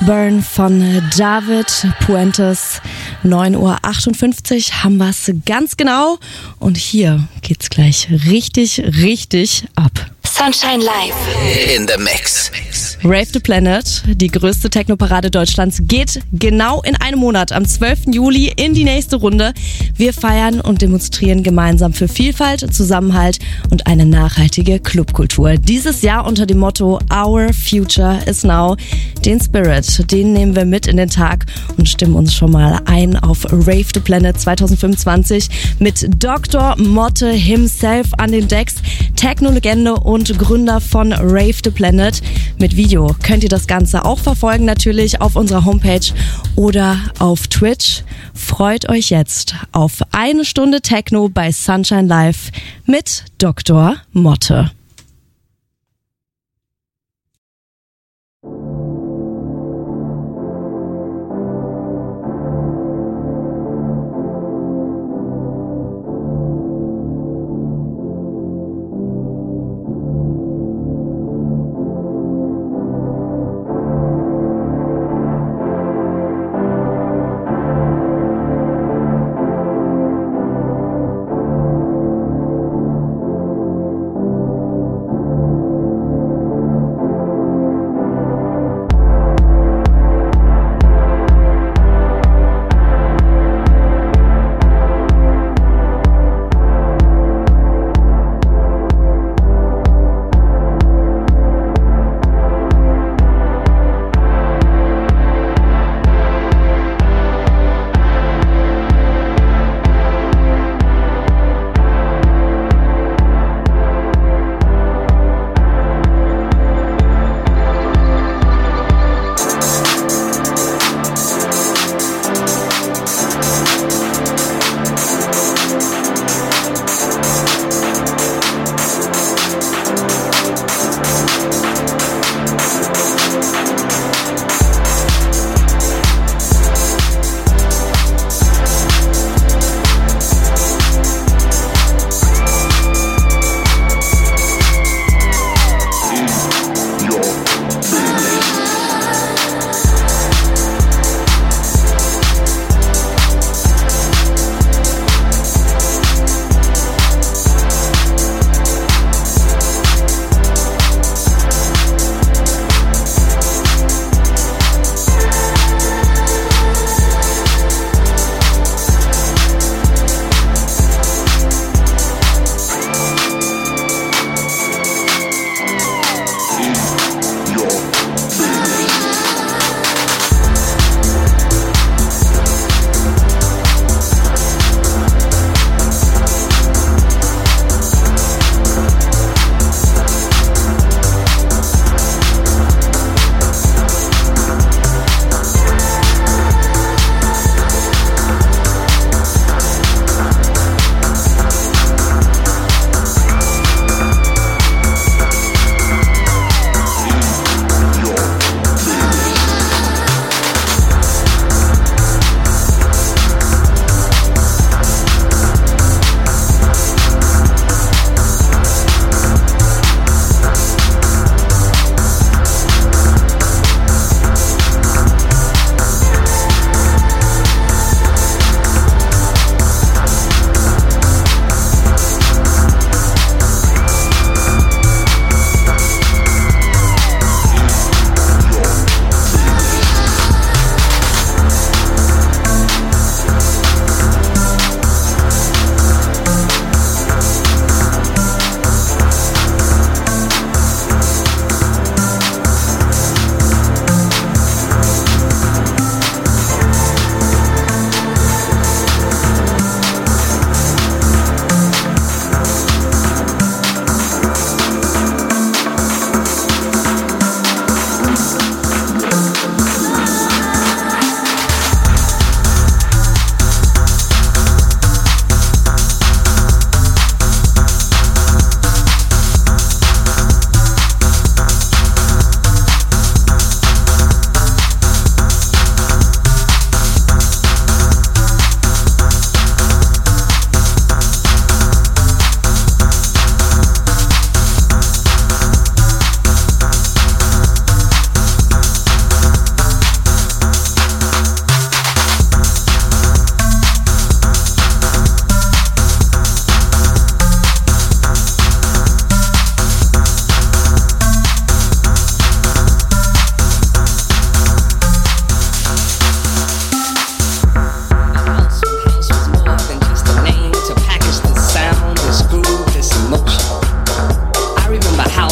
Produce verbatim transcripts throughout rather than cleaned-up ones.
Burn von David Puentes. neun Uhr achtundfünfzig haben wir es ganz genau. Und hier geht's gleich richtig, richtig ab. Sunshine Live. In the mix. Rave the Planet, die größte Techno-Parade Deutschlands, geht genau in einem Monat, am zwölften Juli, in die nächste Runde. Wir feiern und demonstrieren gemeinsam für Vielfalt, Zusammenhalt und eine nachhaltige Clubkultur. Dieses Jahr unter dem Motto Our Future is Now. Den Spirit, den nehmen wir mit in den Tag und stimmen uns schon mal ein auf Rave the Planet zwanzig fünfundzwanzig mit Doktor Motte himself an den Decks, Techno-Legende und Gründer von Rave the Planet. Mit Video könnt ihr das Ganze auch verfolgen, natürlich auf unserer Homepage oder auf Twitch. Freut euch jetzt auf eine Stunde Techno bei Sunshine Live mit Doktor Motte.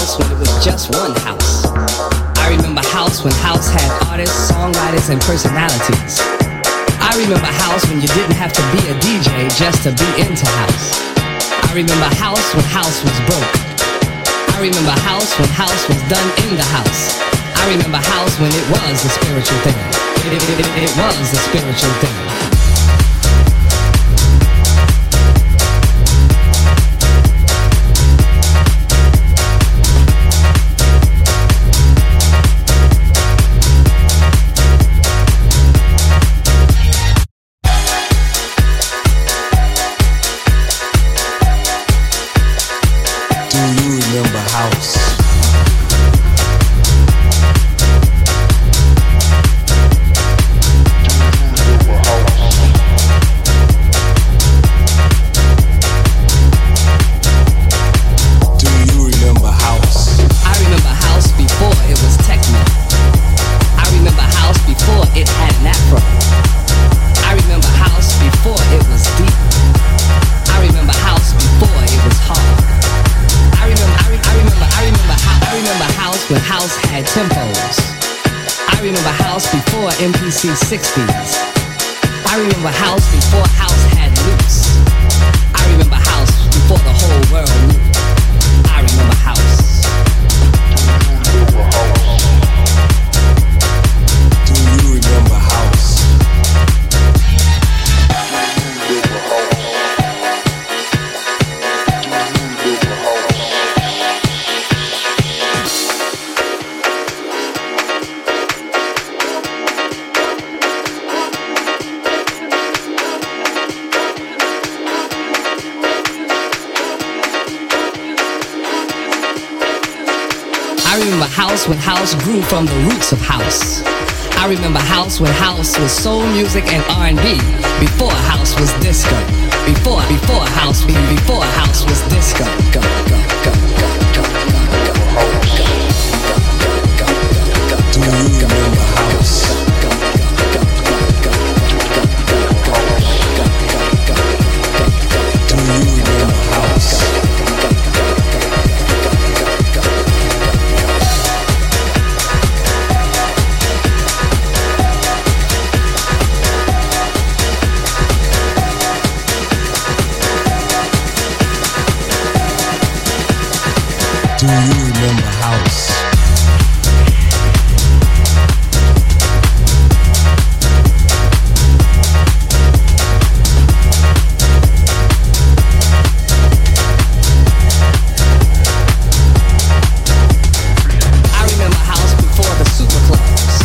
house when it was just one house. I remember house when house had artists, songwriters, and personalities. I remember house when you didn't have to be a D J just to be into house. I remember house when house was broke. I remember house when house was done in the house. I remember house when it was a spiritual thing. It, it, it, it was a spiritual thing. M P C sixties. I remember house before house had loops. I remember house before the whole world knew. I remember house. Do you remember house? I remember house when house grew from the roots of house. I remember house when house was soul music and R and B. Before house was disco. Before, before house, before house was disco. Go, go, go, go, go, go, go, go, go, go. Do you remember house? Do you remember house? Do you remember house? I remember house before the super clubs.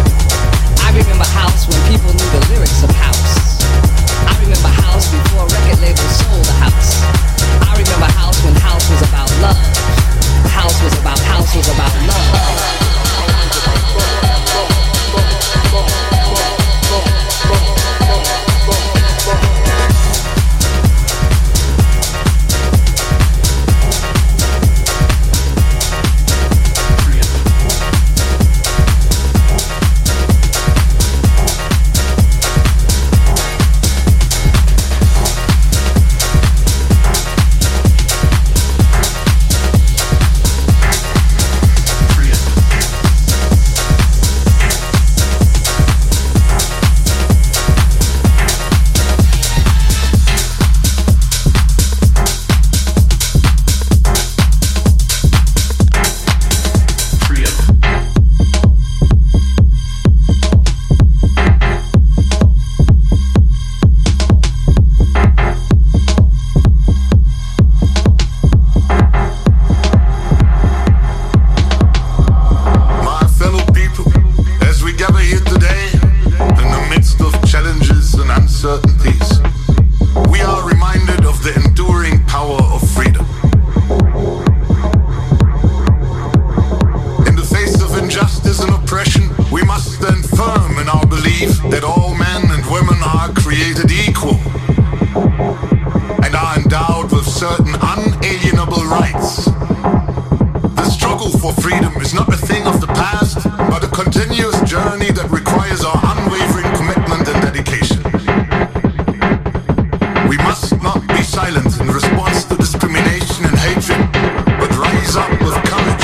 I remember house when people knew the lyrics of house. I remember house before record labels sold the house. I remember house when house was about love. House was about, house was about love. Silence in response to discrimination and hatred, but rise up with courage.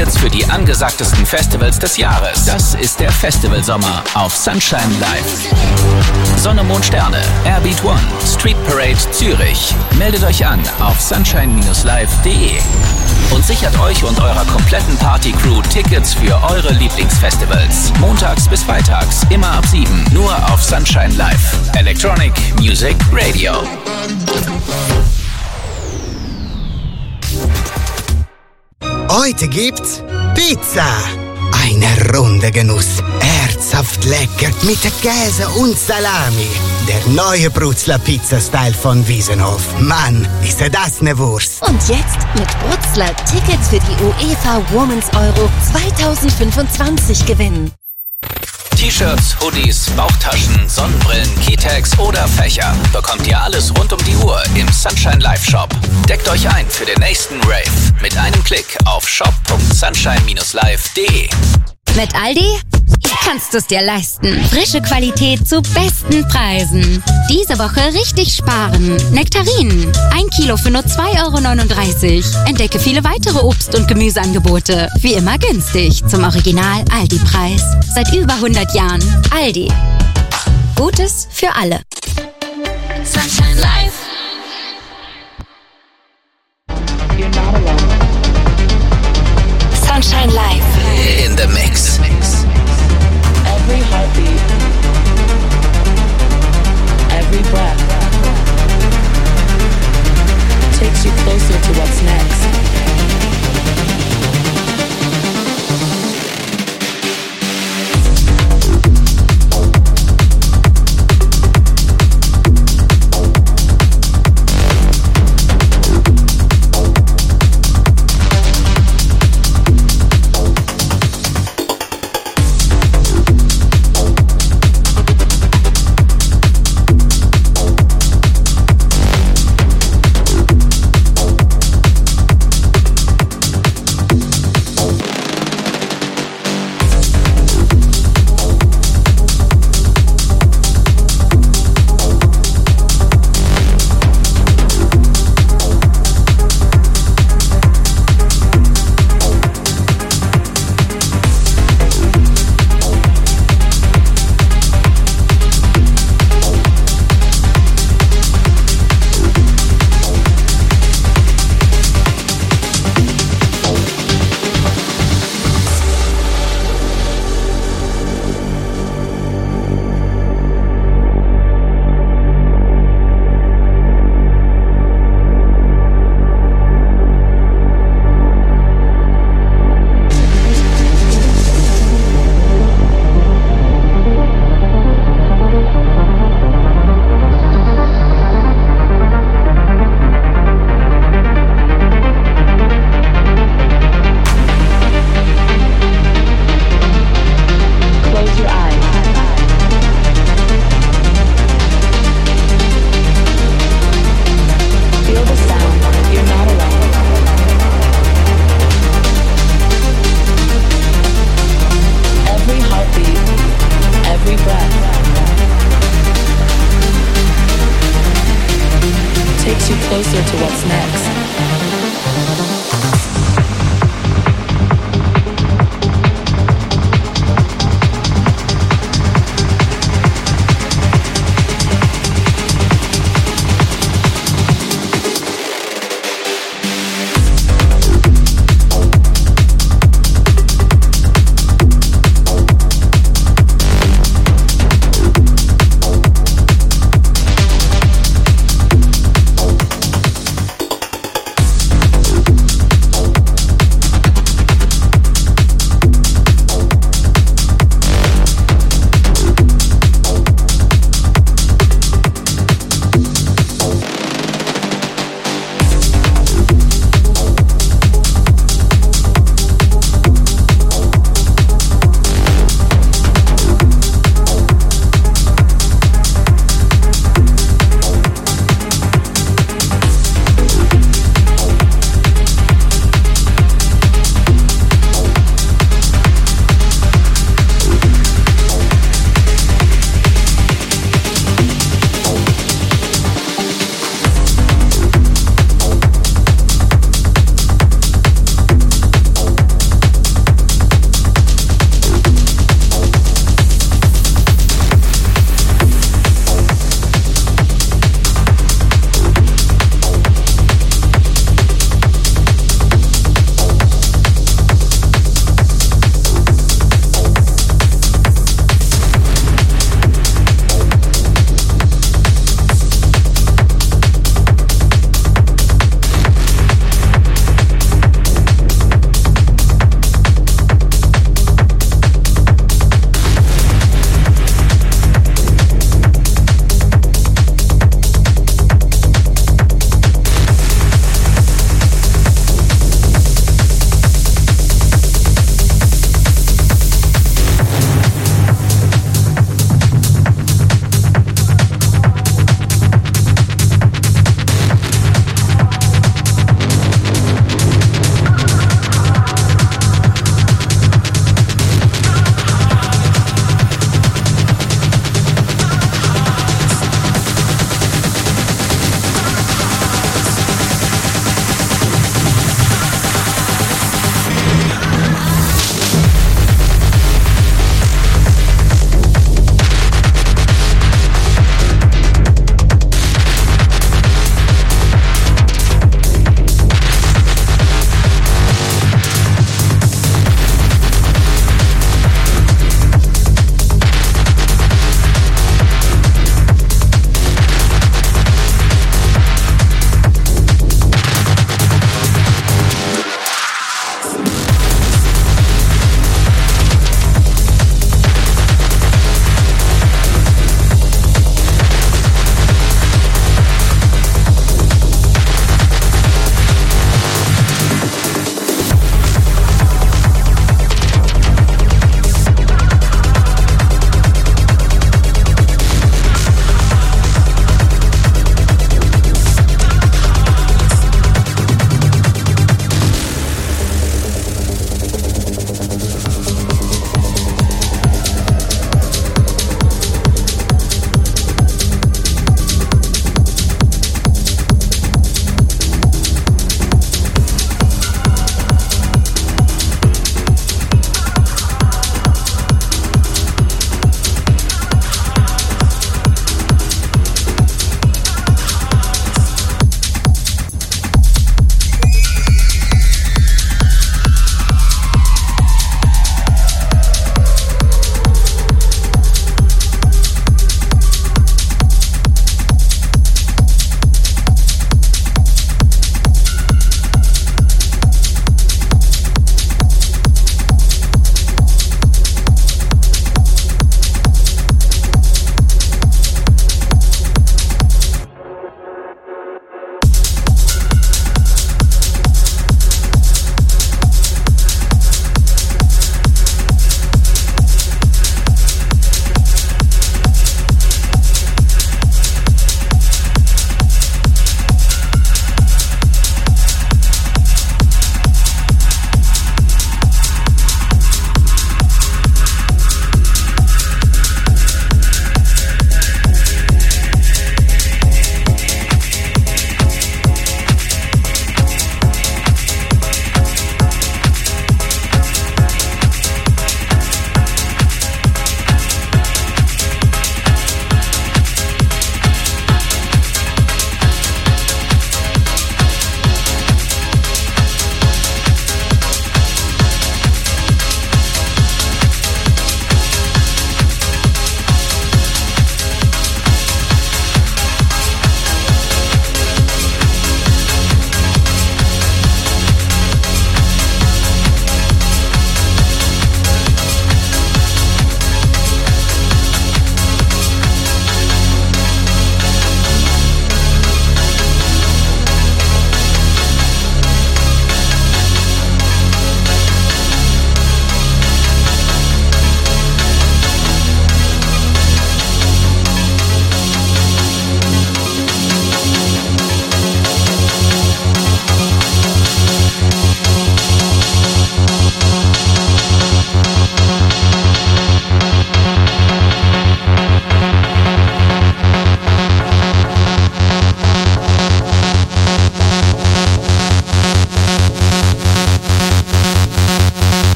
Tickets für die angesagtesten Festivals des Jahres. Das ist der Festivalsommer auf Sunshine Live. Sonne, Mond, Sterne, Airbeat One, Street Parade Zürich. Meldet euch an auf sunshine live punkt de und sichert euch und eurer kompletten Party-Crew Tickets für eure Lieblingsfestivals. Montags bis freitags, immer ab sieben, nur auf Sunshine Live. Electronic Music Radio. Heute gibt's Pizza. Eine runde Genuss. Herzhaft lecker mit Käse und Salami. Der neue Brutzler Pizza-Style von Wiesenhof. Mann, ist das ne Wurst. Und jetzt mit Brutzler Tickets für die UEFA Women's Euro zwanzig fünfundzwanzig gewinnen. T-Shirts, Hoodies, Bauchtaschen, Sonnenbrillen, Keytags oder Fächer. Bekommt ihr alles rund um die Uhr im Sunshine Live Shop. Deckt euch ein für den nächsten Rave mit einem Klick auf shop punkt sunshine live punkt de. Mit Aldi kannst du es dir leisten. Frische Qualität zu besten Preisen. Diese Woche richtig sparen. Nektarinen. Ein Kilo für nur zwei Euro neununddreißig. Entdecke viele weitere Obst- und Gemüseangebote. Wie immer günstig. Zum Original Aldi-Preis. Seit über hundert Jahren. Aldi. Gutes für alle. Sunshine Live. You're not alone. Sunshine Live. In the mix. Every heartbeat, every breath takes you closer to what's next.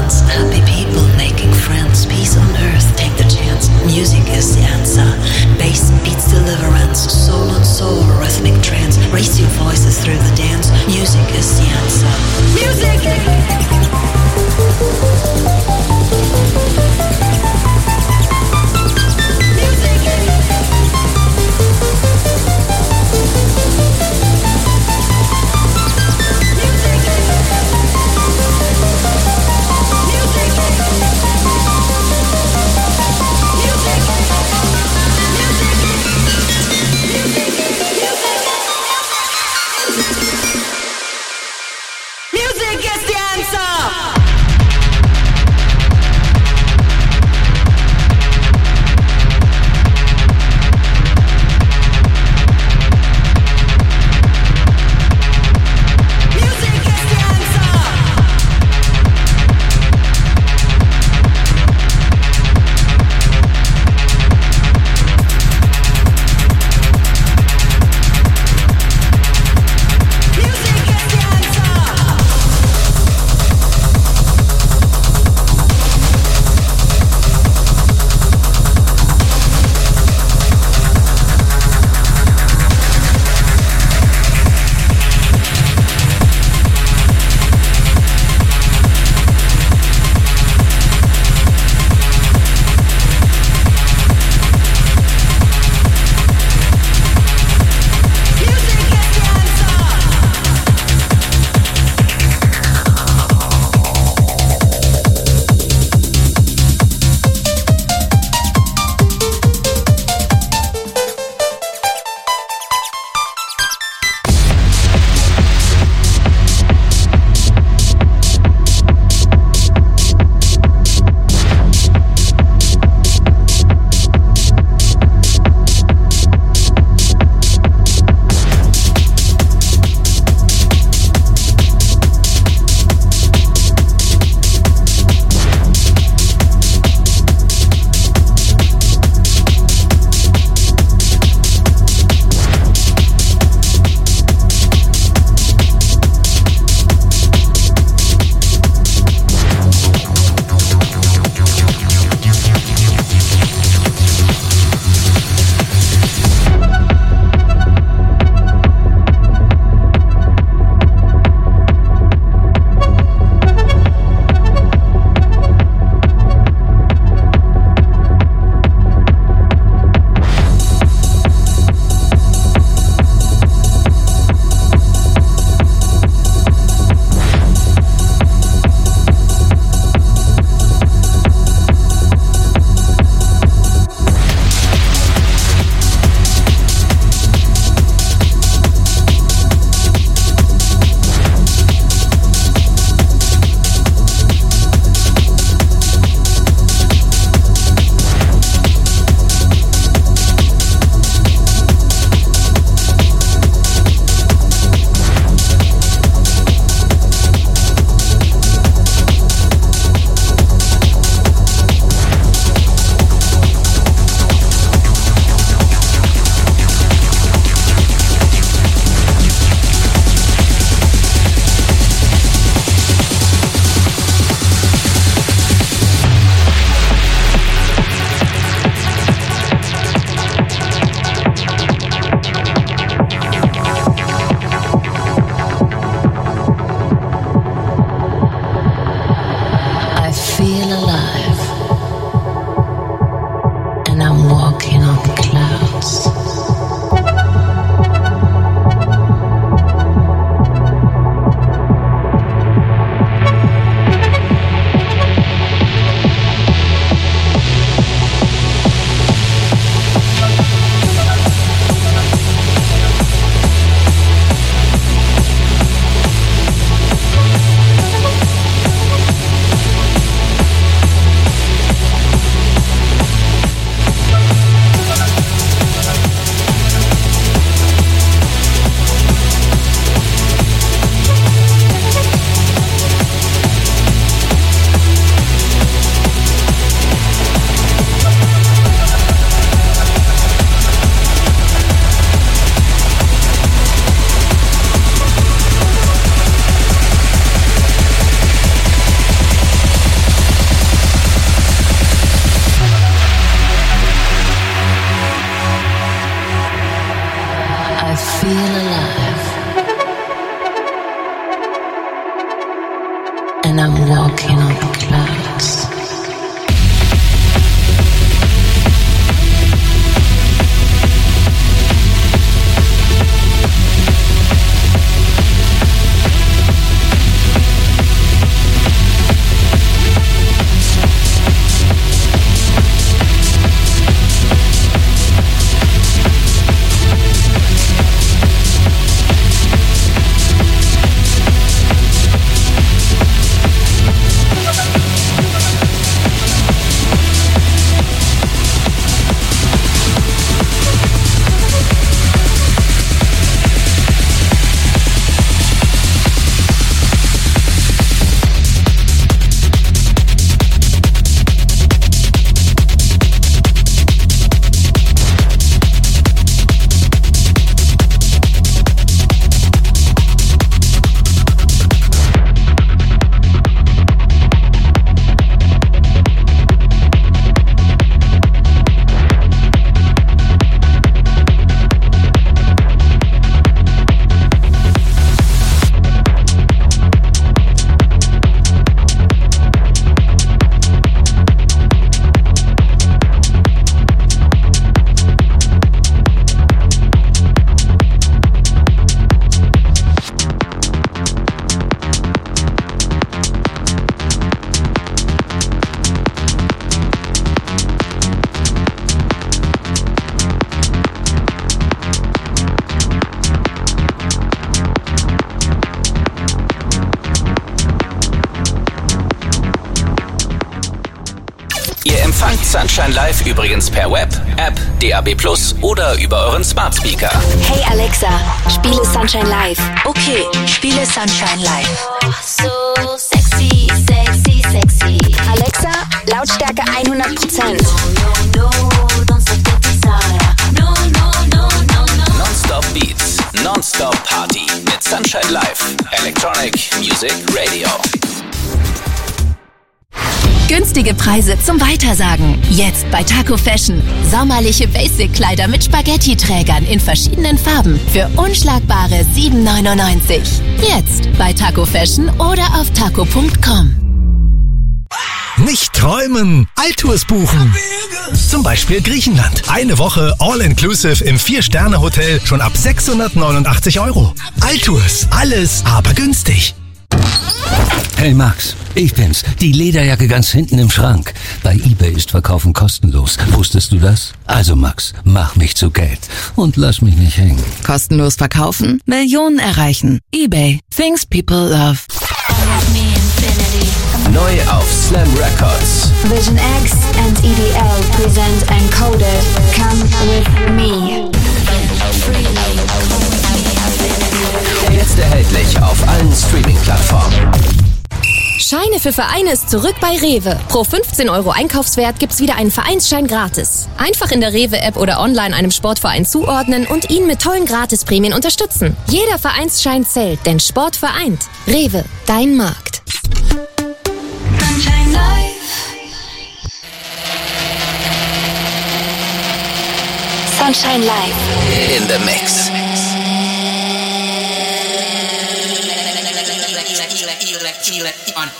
dance. Happy people making friends. Peace on earth, take the chance. Music is the answer. Bass beats deliverance. Soul on soul, rhythmic trance. Raise your voices through the dance. Music is the answer. Music! and I'm walking on clouds. Empfangt Sunshine Live übrigens per Web, App, D A B plus oder über euren Smart Speaker. Hey Alexa, spiele Sunshine Live. Okay, spiele Sunshine Live. So sexy, sexy, sexy. Alexa, Lautstärke hundert Prozent. Non-Stop Beats, Non-Stop Party mit Sunshine Live, Electronic Music Radio. Günstige Preise zum Weitersagen. Jetzt bei Taco Fashion. Sommerliche Basic-Kleider mit Spaghetti-Trägern in verschiedenen Farben für unschlagbare sieben neunundneunzig. Jetzt bei Taco Fashion oder auf taco punkt com. Nicht träumen, Altours buchen. Zum Beispiel Griechenland. Eine Woche All-Inclusive im vier-Sterne-Hotel schon ab sechshundertneunundachtzig Euro. Altours, alles aber günstig. Hey Max, ich bin's, die Lederjacke ganz hinten im Schrank. Bei eBay ist Verkaufen kostenlos. Wusstest du das? Also Max, mach mich zu Geld und lass mich nicht hängen. Kostenlos verkaufen, Millionen erreichen. eBay, things people love. Neu auf Slam Records. Vision X and E D L present Encoded. Come with me. Jetzt erhältlich auf allen Streaming-Plattformen. Scheine für Vereine ist zurück bei Rewe. Pro fünfzehn Euro Einkaufswert gibt's wieder einen Vereinsschein gratis. Einfach in der Rewe-App oder online einem Sportverein zuordnen und ihn mit tollen Gratisprämien unterstützen. Jeder Vereinsschein zählt, denn Sport vereint. Rewe, dein Markt. Sunshine Live. Sunshine Live. In the mix. On.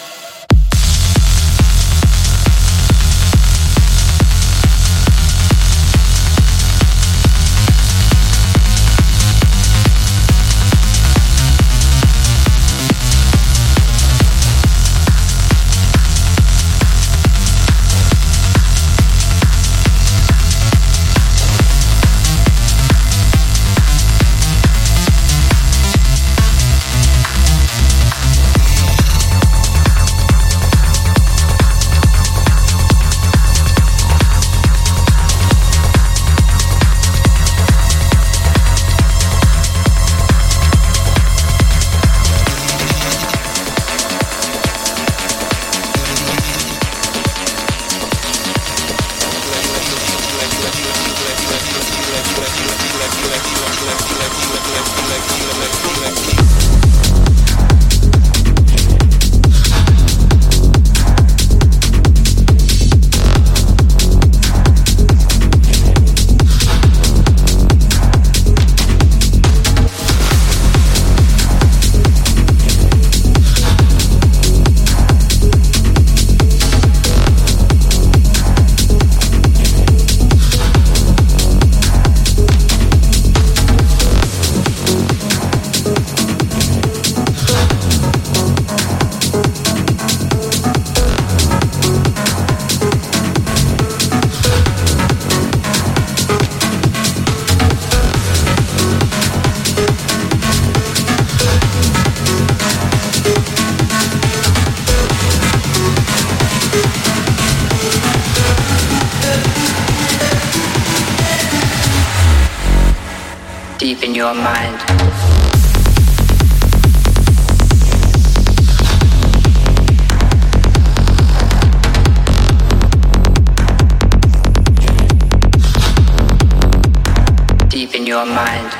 Deep in your mind. Deep in your mind.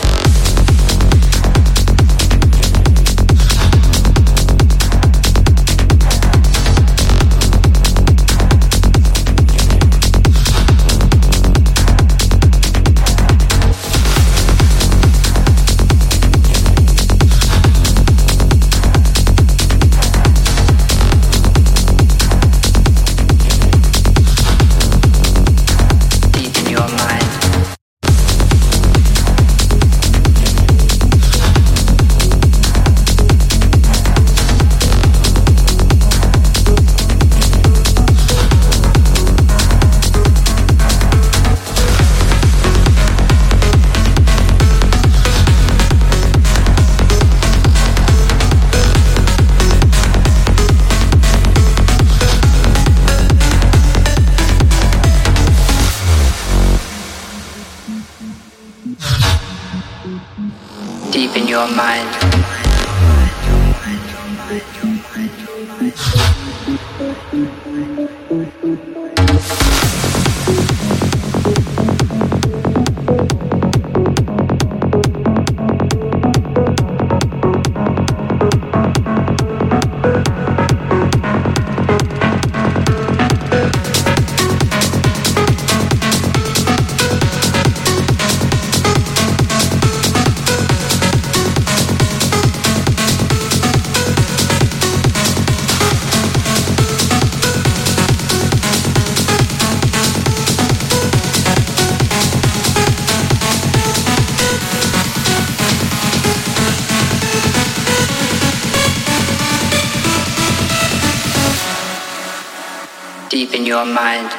Deep in your mind. Deep in your mind.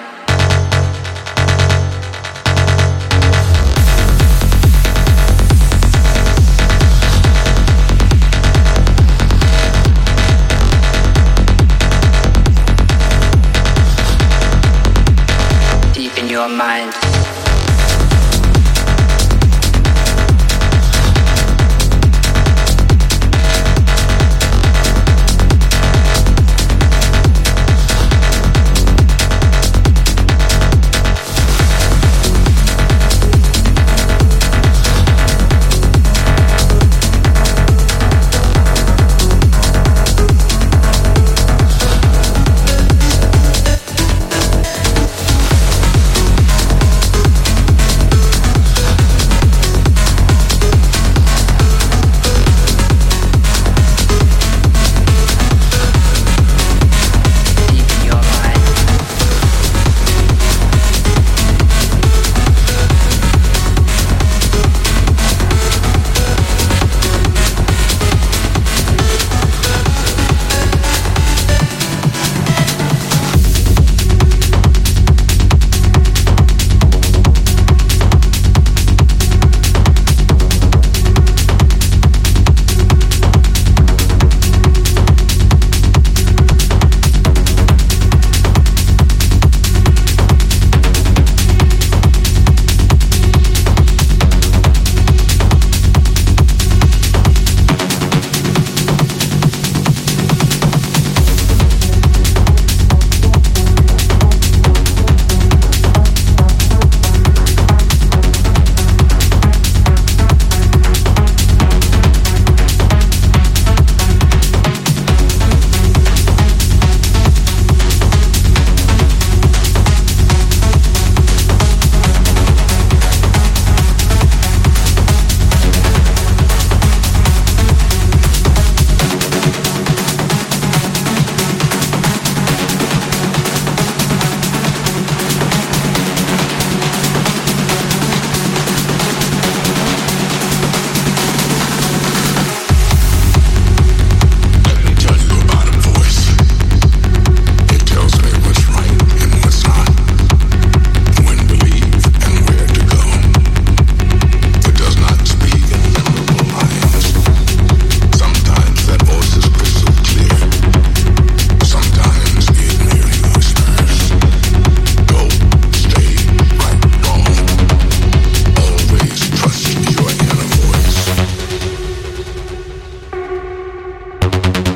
Deep in your mind.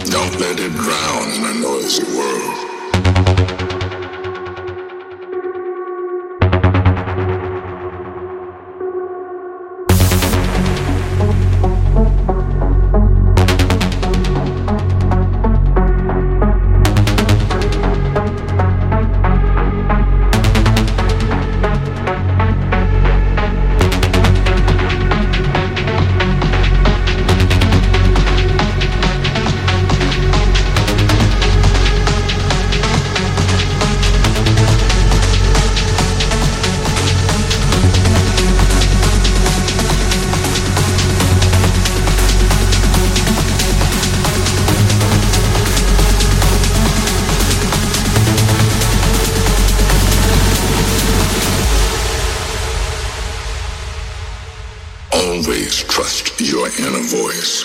Don't let it drown in a noisy world. Always trust your inner voice.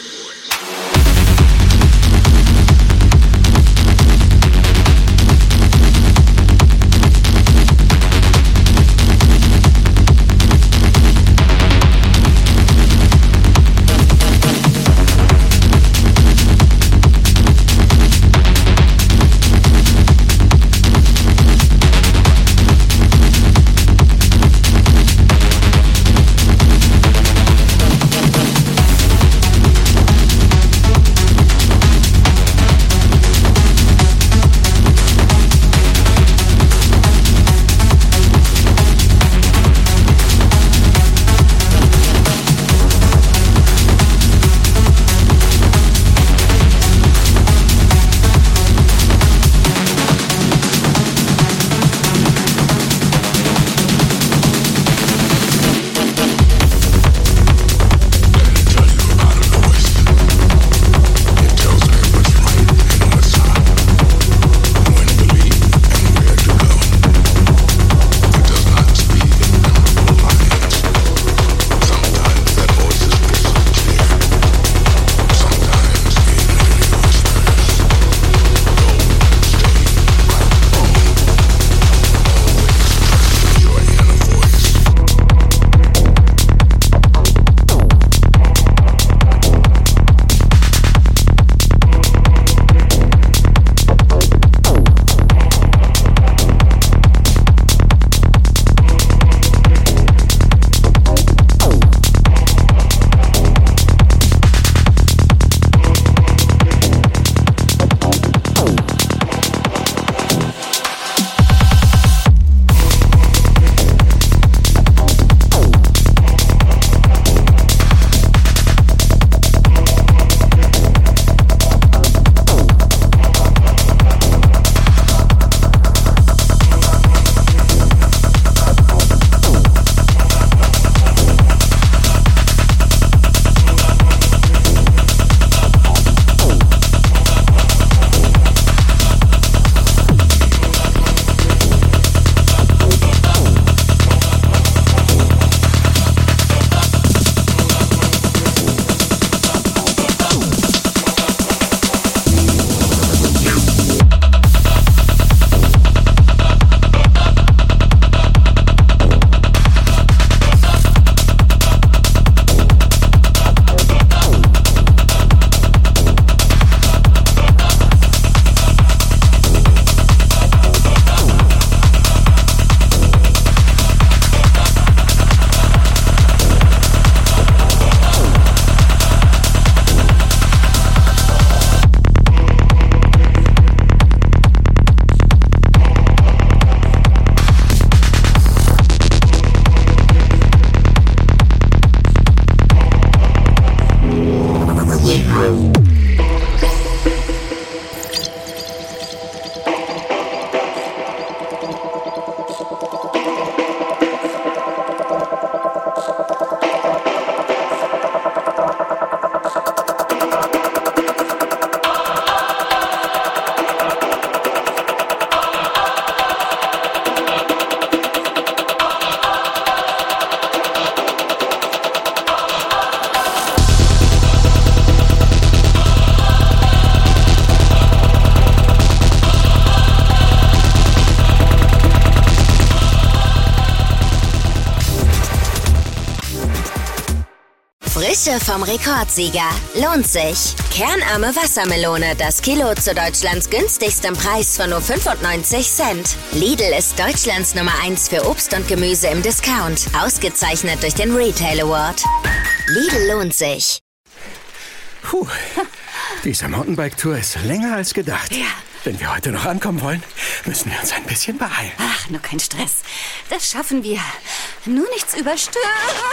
Frische vom Rekordsieger. Lohnt sich. Kernarme Wassermelone, das Kilo zu Deutschlands günstigstem Preis von nur fünfundneunzig Cent. Lidl ist Deutschlands Nummer eins für Obst und Gemüse im Discount. Ausgezeichnet durch den Retail Award. Lidl lohnt sich. Puh, diese Mountainbike-Tour ist länger als gedacht. Ja. Wenn wir heute noch ankommen wollen, müssen wir uns ein bisschen beeilen. Ach, nur kein Stress. Das schaffen wir. Nur nichts überstürzen.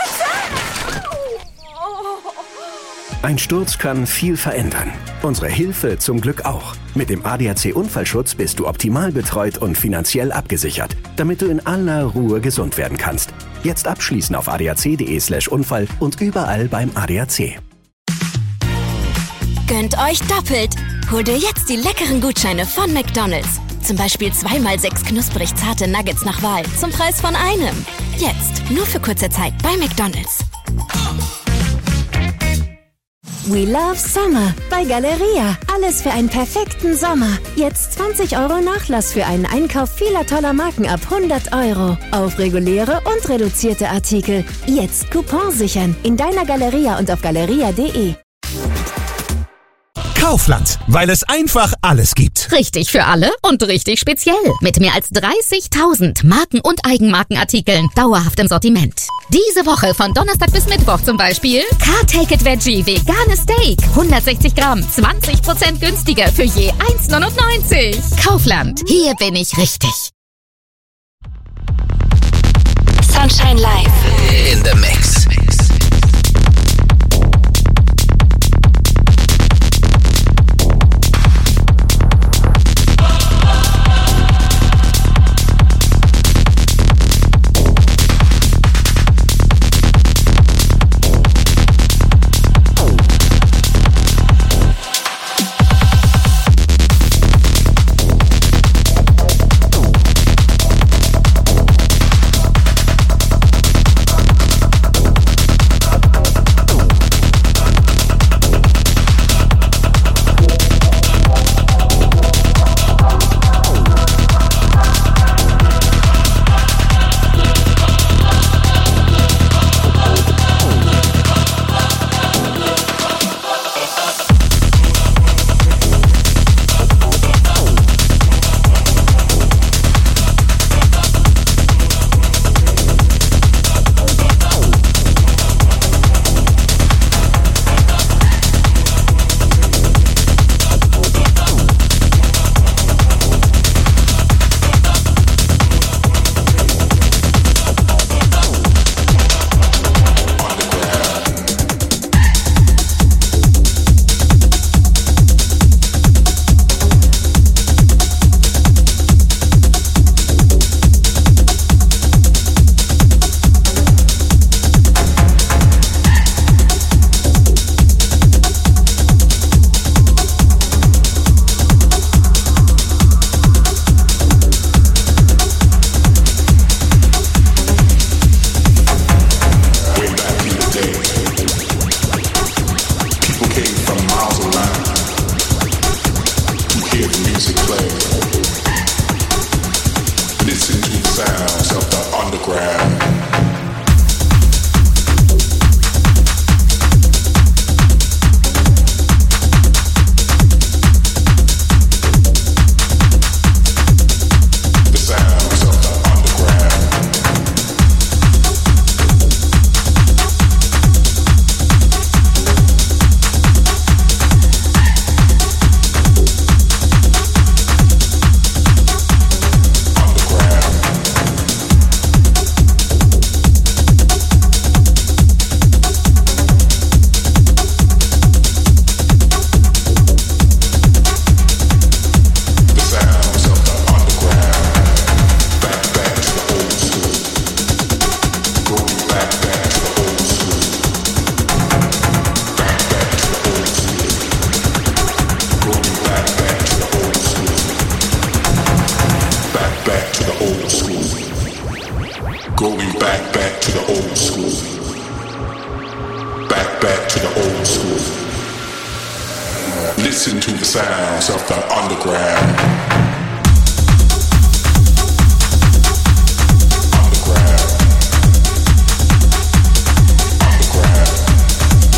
Ein Sturz kann viel verändern. Unsere Hilfe zum Glück auch. Mit dem A D A C-Unfallschutz bist du optimal betreut und finanziell abgesichert, damit du in aller Ruhe gesund werden kannst. Jetzt abschließen auf adac.de slash Unfall und überall beim A D A C. Gönnt euch doppelt. Hol dir jetzt die leckeren Gutscheine von McDonald's. Zum Beispiel zweimal sechs knusprig zarte Nuggets nach Wahl zum Preis von einem. Jetzt, nur für kurze Zeit bei McDonald's. We love Summer bei Galeria. Alles für einen perfekten Sommer. Jetzt zwanzig Euro Nachlass für einen Einkauf vieler toller Marken ab hundert Euro. Auf reguläre und reduzierte Artikel. Jetzt Coupon sichern. In deiner Galeria und auf galeria punkt de. Kaufland, weil es einfach alles gibt. Richtig für alle und richtig speziell. Mit mehr als dreißigtausend Marken- und Eigenmarkenartikeln dauerhaft im Sortiment. Diese Woche von Donnerstag bis Mittwoch zum Beispiel Car Take It Veggie veganes Steak. hundertsechzig Gramm, zwanzig Prozent günstiger für je eins neunundneunzig. Kaufland, hier bin ich richtig. Sunshine Live. In the mix. Listen to the sounds of the underground. Underground. Underground.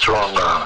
stronger.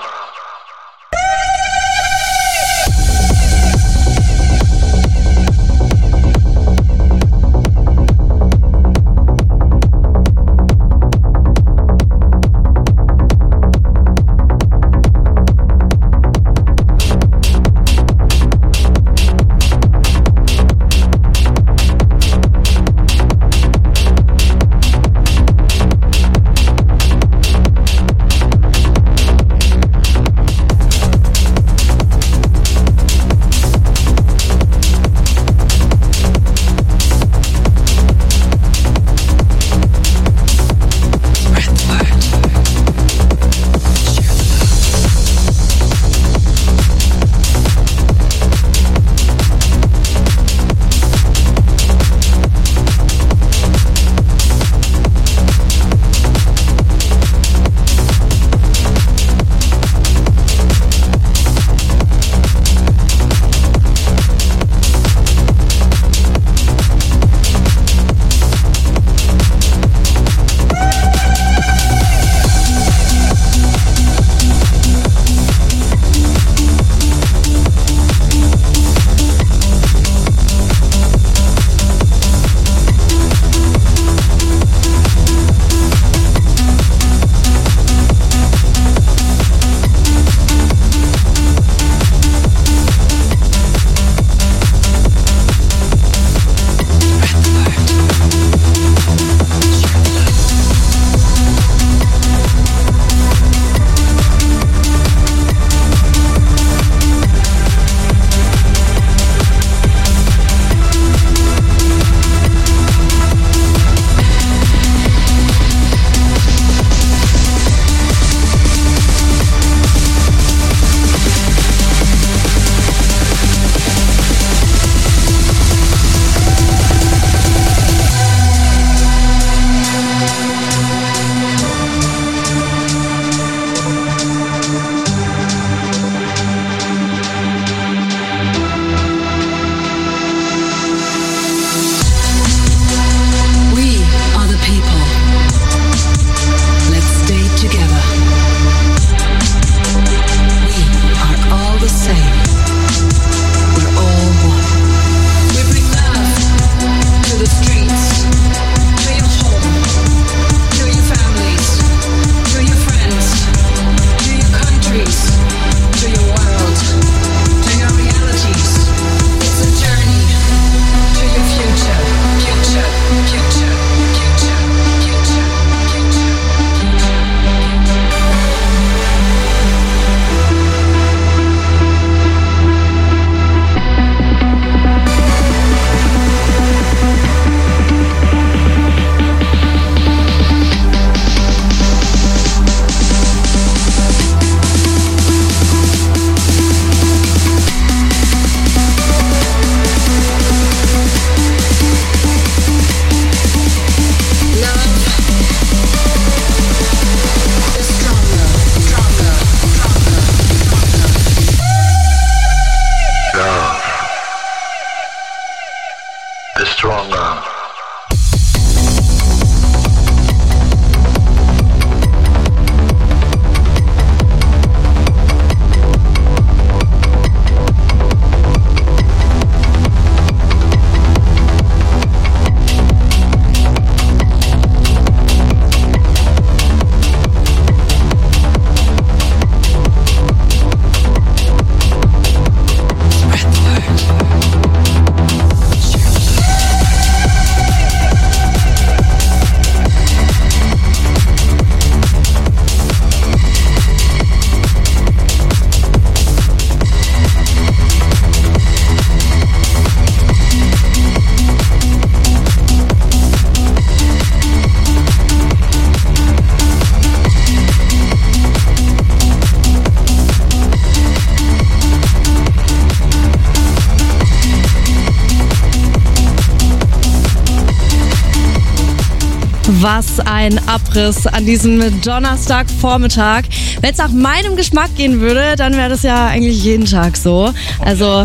Was ein Abriss an diesem Donnerstagvormittag. Wenn es nach meinem Geschmack gehen würde, dann wäre das ja eigentlich jeden Tag so. Also,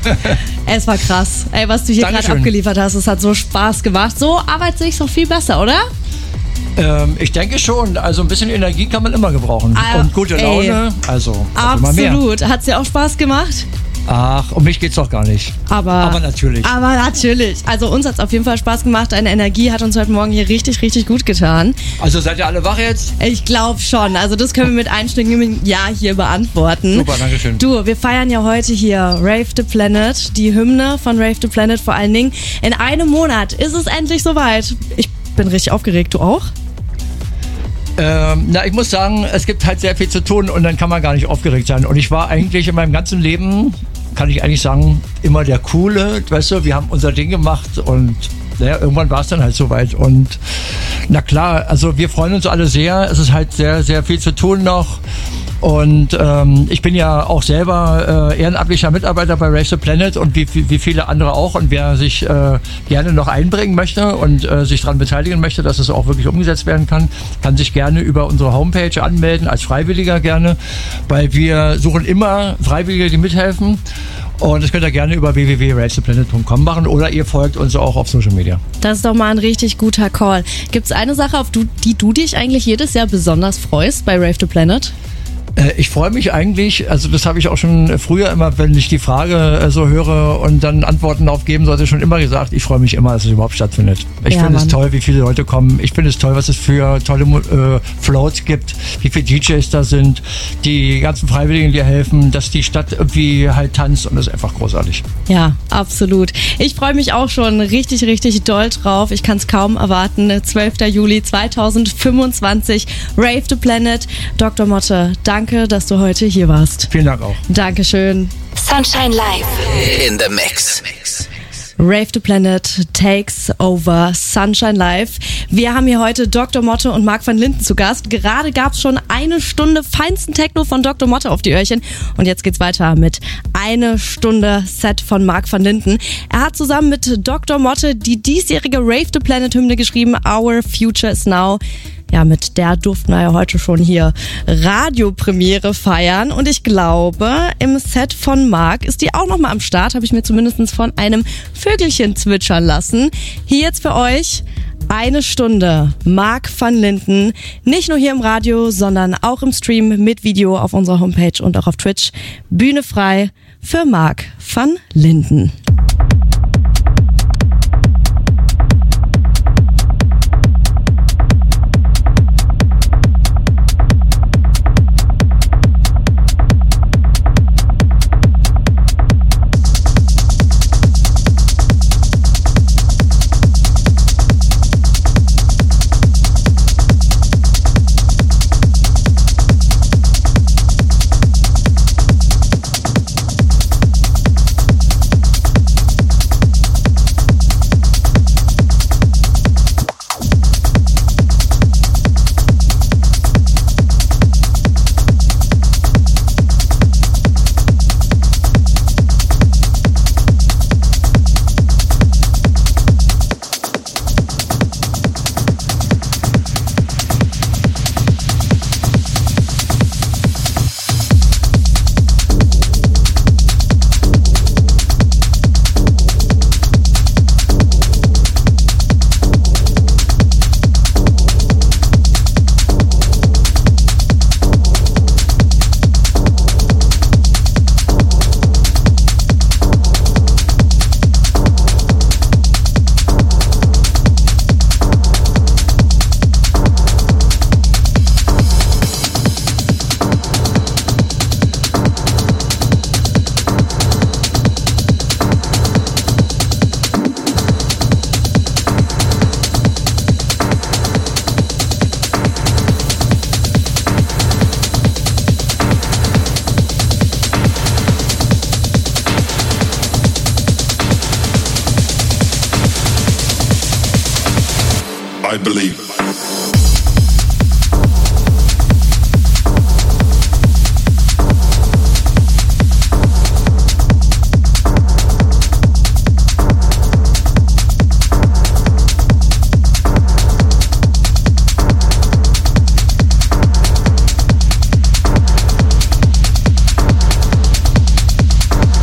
es war krass. Ey, was du hier gerade abgeliefert hast, es hat so Spaß gemacht. So arbeitet sich's noch viel besser, oder? Ähm, ich denke schon. Also ein bisschen Energie kann man immer gebrauchen. Ah, und gute Laune. ey. Also, also immer mehr. Absolut. Hat's dir auch Spaß gemacht? Ach, um mich geht's doch gar nicht. Aber, aber natürlich. Aber natürlich. Also uns hat's auf jeden Fall Spaß gemacht. Deine Energie hat uns heute Morgen hier richtig, richtig gut getan. Also seid ihr alle wach jetzt? Ich glaube schon. Also das können wir mit einstimmigem Ja hier beantworten. Super, danke schön. Du, wir feiern ja heute hier Rave the Planet, die Hymne von Rave the Planet vor allen Dingen. In einem Monat ist es endlich soweit. Ich bin richtig aufgeregt. Du auch? Ähm, na, ich muss sagen, es gibt halt sehr viel zu tun und dann kann man gar nicht aufgeregt sein. Und ich war eigentlich in meinem ganzen Leben, kann ich eigentlich sagen, immer der Coole, weißt du, wir haben unser Ding gemacht und naja, irgendwann war es dann halt soweit. Und na klar, also wir freuen uns alle sehr. Es ist halt sehr, sehr viel zu tun noch. Und ähm, ich bin ja auch selber äh, ehrenamtlicher Mitarbeiter bei Rave the Planet und wie, wie viele andere auch. Und wer sich äh, gerne noch einbringen möchte und äh, sich daran beteiligen möchte, dass es auch wirklich umgesetzt werden kann, kann sich gerne über unsere Homepage anmelden, als Freiwilliger gerne, weil wir suchen immer Freiwillige, die mithelfen. Und das könnt ihr gerne über w w w punkt rave the planet punkt com machen oder ihr folgt uns auch auf Social Media. Das ist doch mal ein richtig guter Call. Gibt es eine Sache, auf du, die du dich eigentlich jedes Jahr besonders freust bei Rave the Planet? Ich freue mich eigentlich, also das habe ich auch schon früher immer, wenn ich die Frage so höre und dann Antworten darauf geben sollte, schon immer gesagt, ich freue mich immer, dass es überhaupt stattfindet. Ich ja, finde es toll, wie viele Leute kommen. Ich finde es toll, was es für tolle äh, Floats gibt, wie viele D Js da sind, die ganzen Freiwilligen, die helfen, dass die Stadt irgendwie halt tanzt und das ist einfach großartig. Ja, absolut. Ich freue mich auch schon richtig, richtig doll drauf. Ich kann es kaum erwarten. zwölfter Juli zweitausendfünfundzwanzig, Rave the Planet. Doktor Motte, danke. Danke, dass du heute hier warst. Vielen Dank auch. Dankeschön. Sunshine Live. In the mix. Rave the Planet takes over Sunshine Live. Wir haben hier heute Doktor Motte und Marc van Linden zu Gast. Gerade gab es schon eine Stunde feinsten Techno von Doktor Motte auf die Öhrchen. Und jetzt geht's weiter mit eine Stunde Set von Marc van Linden. Er hat zusammen mit Doktor Motte die diesjährige Rave the Planet Hymne geschrieben. Our Future is Now. Ja, mit der durften wir ja heute schon hier Radiopremiere feiern. Und ich glaube, im Set von Marc ist die auch nochmal am Start. Habe ich mir zumindest von einem Vögelchen zwitschern lassen. Hier jetzt für euch eine Stunde Marc van Linden. Nicht nur hier im Radio, sondern auch im Stream mit Video auf unserer Homepage und auch auf Twitch. Bühne frei für Marc van Linden. I believe